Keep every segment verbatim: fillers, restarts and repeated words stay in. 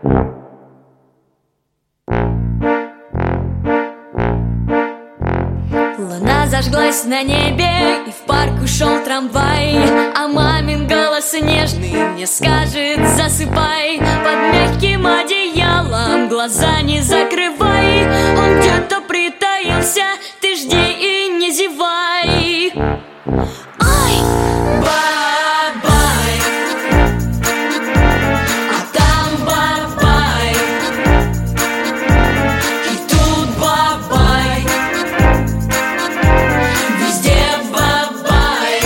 Луна зажглась на небе, и в парк ушел трамвай. А мамин голос нежный мне скажет: засыпай. Под мягким одеялом глаза не закрывай. Он где-то притаился, ты жди и не зевай. Ой! Бай-бай, а там бай-бай, и тут бай-бай, везде бай-бай.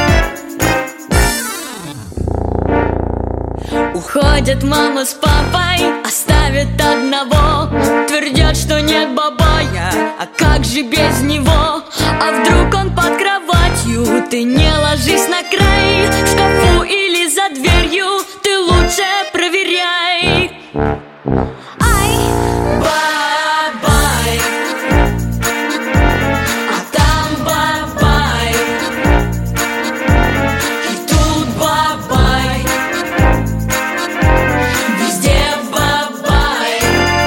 Уходят мама с папой, оставят одного. Твердят, что нет бабая, а как же без него? А вдруг он под кроватью? Ты не ложись на край. В шкафу или за дверью? Ты лучше проверяй. Ай! Бай-бай, а там бай-бай, и тут бай-бай, везде бай-бай.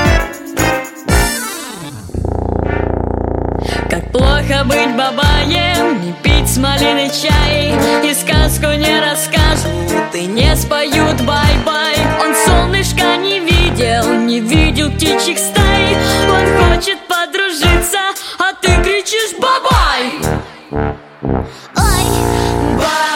Как плохо быть бабаем, не пить с малиной чай, и сказку не расскажут, и не споют бай-бай. Он солнышка не видел, не видел птичьих стай. Он хочет подружиться, а ты кричишь бабай. Ой! Бай!